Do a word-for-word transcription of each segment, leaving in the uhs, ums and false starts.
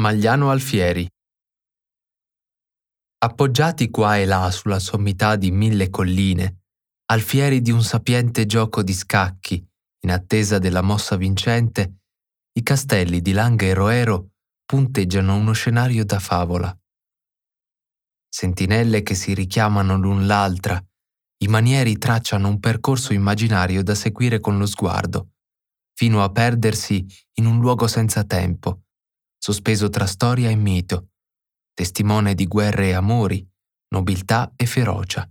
Magliano Alfieri. Appoggiati qua e là sulla sommità di mille colline, alfieri di un sapiente gioco di scacchi, in attesa della mossa vincente, i castelli di Langa e Roero punteggiano uno scenario da favola. Sentinelle che si richiamano l'un l'altra, i manieri tracciano un percorso immaginario da seguire con lo sguardo, fino a perdersi in un luogo senza tempo, sospeso tra storia e mito, testimone di guerre e amori, nobiltà e ferocia.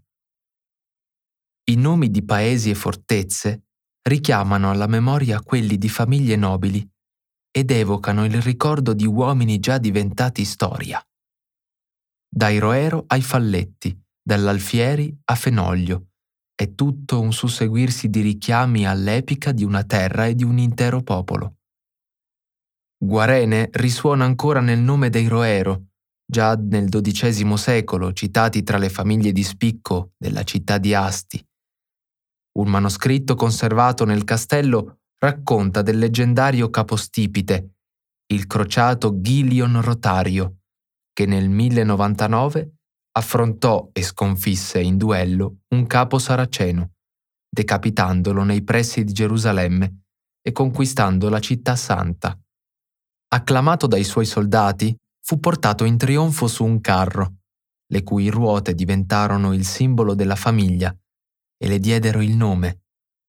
I nomi di paesi e fortezze richiamano alla memoria quelli di famiglie nobili ed evocano il ricordo di uomini già diventati storia. Dai Roero ai Falletti, dall'Alfieri a Fenoglio, è tutto un susseguirsi di richiami all'epica di una terra e di un intero popolo. Guarene risuona ancora nel nome dei Roero, già nel dodicesimo secolo citati tra le famiglie di spicco della città di Asti. Un manoscritto conservato nel castello racconta del leggendario capostipite, il crociato Ghilion Rotario, che nel mille novantanove affrontò e sconfisse in duello un capo saraceno, decapitandolo nei pressi di Gerusalemme e conquistando la città santa. Acclamato dai suoi soldati, fu portato in trionfo su un carro, le cui ruote diventarono il simbolo della famiglia e le diedero il nome.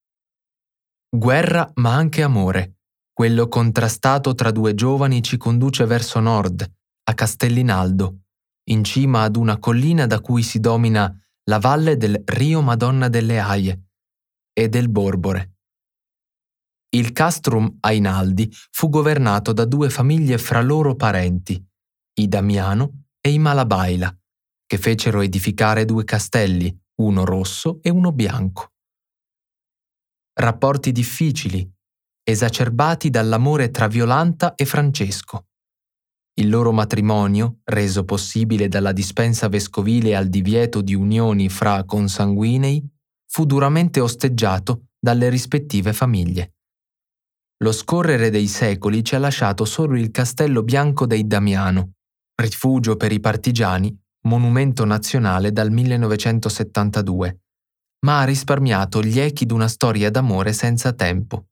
Guerra ma anche amore, quello contrastato tra due giovani ci conduce verso nord, a Castellinaldo, in cima ad una collina da cui si domina la valle del Rio Madonna delle Aie e del Borbore. Il castrum Ainaldi fu governato da due famiglie fra loro parenti, i Damiano e i Malabaila, che fecero edificare due castelli, uno rosso e uno bianco. Rapporti difficili, esacerbati dall'amore tra Violanta e Francesco. Il loro matrimonio, reso possibile dalla dispensa vescovile al divieto di unioni fra consanguinei, fu duramente osteggiato dalle rispettive famiglie. Lo scorrere dei secoli ci ha lasciato solo il castello bianco dei Damiano, rifugio per i partigiani, monumento nazionale dal millenovecentosettantadue, ma ha risparmiato gli echi d'una storia d'amore senza tempo.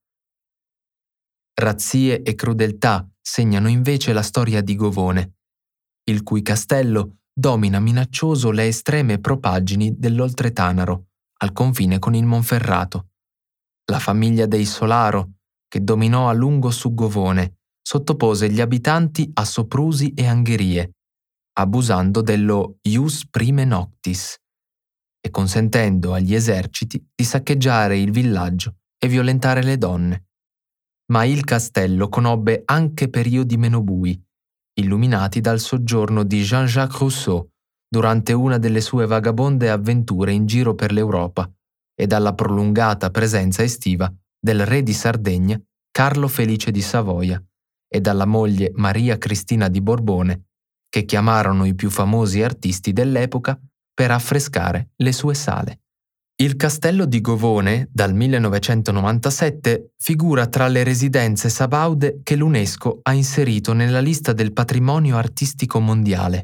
Razzie e crudeltà segnano invece la storia di Govone, il cui castello domina minaccioso le estreme propaggini dell'Oltretanaro, al confine con il Monferrato. La famiglia dei Solaro, che dominò a lungo su Govone, sottopose gli abitanti a soprusi e angherie, abusando dello ius prime noctis e consentendo agli eserciti di saccheggiare il villaggio e violentare le donne. Ma il castello conobbe anche periodi meno bui, illuminati dal soggiorno di Jean-Jacques Rousseau durante una delle sue vagabonde avventure in giro per l'Europa e dalla prolungata presenza estiva del re di Sardegna Carlo Felice di Savoia e dalla moglie Maria Cristina di Borbone, che chiamarono i più famosi artisti dell'epoca per affrescare le sue sale. Il castello di Govone, dal millenovecentonovantasette, figura tra le residenze sabaude che l'UNESCO ha inserito nella lista del patrimonio artistico mondiale.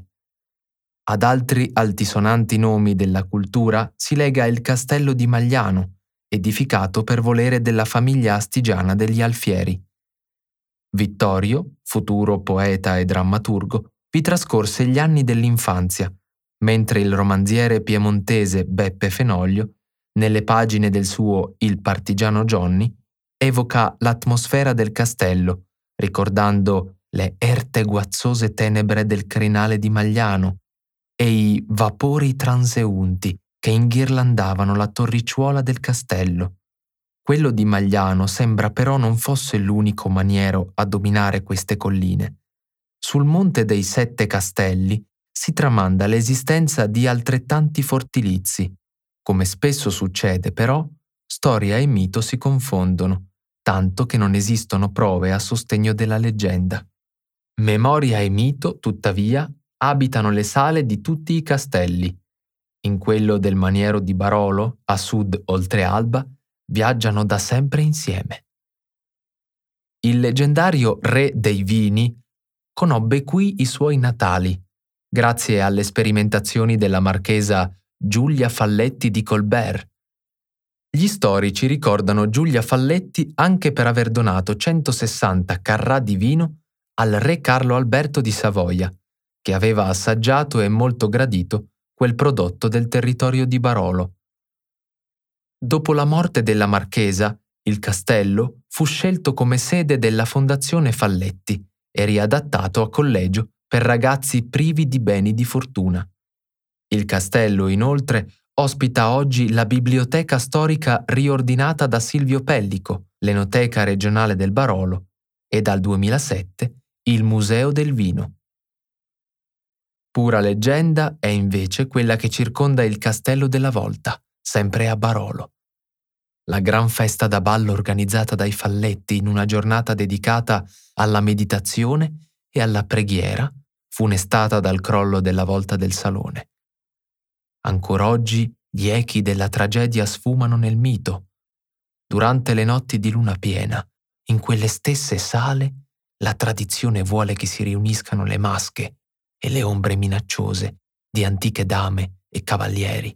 Ad altri altisonanti nomi della cultura si lega il castello di Magliano, edificato per volere della famiglia astigiana degli Alfieri. Vittorio, futuro poeta e drammaturgo, vi trascorse gli anni dell'infanzia, mentre il romanziere piemontese Beppe Fenoglio, nelle pagine del suo Il partigiano Johnny, evoca l'atmosfera del castello, ricordando le erte guazzose tenebre del crinale di Magliano e i vapori transeunti che inghirlandavano la torricciuola del castello. Quello di Magliano sembra però non fosse l'unico maniero a dominare queste colline. Sul Monte dei Sette Castelli si tramanda l'esistenza di altrettanti fortilizi. Come spesso succede, però, storia e mito si confondono, tanto che non esistono prove a sostegno della leggenda. Memoria e mito, tuttavia, abitano le sale di tutti i castelli. In quello del maniero di Barolo, a sud oltre Alba, viaggiano da sempre insieme. Il leggendario re dei vini, conobbe qui i suoi natali, grazie alle sperimentazioni della marchesa Giulia Falletti di Colbert. Gli storici ricordano Giulia Falletti anche per aver donato centosessanta carrà di vino al re Carlo Alberto di Savoia, che aveva assaggiato e molto gradito quel prodotto del territorio di Barolo. Dopo la morte della marchesa, il castello fu scelto come sede della Fondazione Falletti e riadattato a collegio per ragazzi privi di beni di fortuna. Il castello, inoltre, ospita oggi la biblioteca storica riordinata da Silvio Pellico, l'Enoteca regionale del Barolo, e dal duemilasette il Museo del Vino. Pura leggenda è invece quella che circonda il Castello della Volta, sempre a Barolo. La gran festa da ballo organizzata dai Falletti in una giornata dedicata alla meditazione e alla preghiera, funestata dal crollo della volta del salone. Ancora oggi gli echi della tragedia sfumano nel mito. Durante le notti di luna piena, in quelle stesse sale, la tradizione vuole che si riuniscano le masche e le ombre minacciose di antiche dame e cavalieri.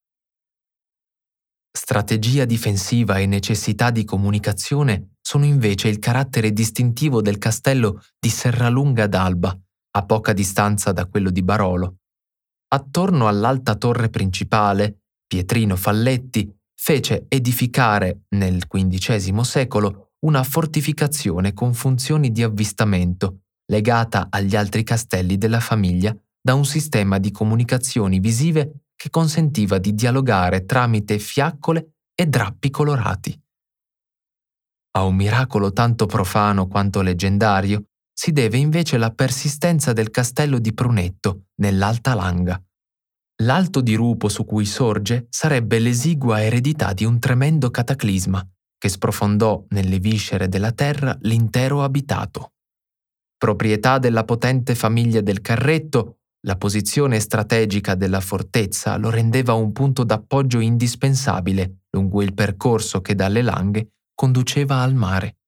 Strategia difensiva e necessità di comunicazione sono invece il carattere distintivo del castello di Serralunga d'Alba, a poca distanza da quello di Barolo. Attorno all'alta torre principale, Pietrino Falletti fece edificare nel quindicesimo secolo una fortificazione con funzioni di avvistamento, legata agli altri castelli della famiglia da un sistema di comunicazioni visive che consentiva di dialogare tramite fiaccole e drappi colorati. A un miracolo tanto profano quanto leggendario si deve invece la persistenza del castello di Prunetto, nell'Alta Langa. L'alto dirupo su cui sorge sarebbe l'esigua eredità di un tremendo cataclisma che sprofondò nelle viscere della terra l'intero abitato. Proprietà della potente famiglia del Carretto, la posizione strategica della fortezza lo rendeva un punto d'appoggio indispensabile lungo il percorso che dalle Langhe conduceva al mare.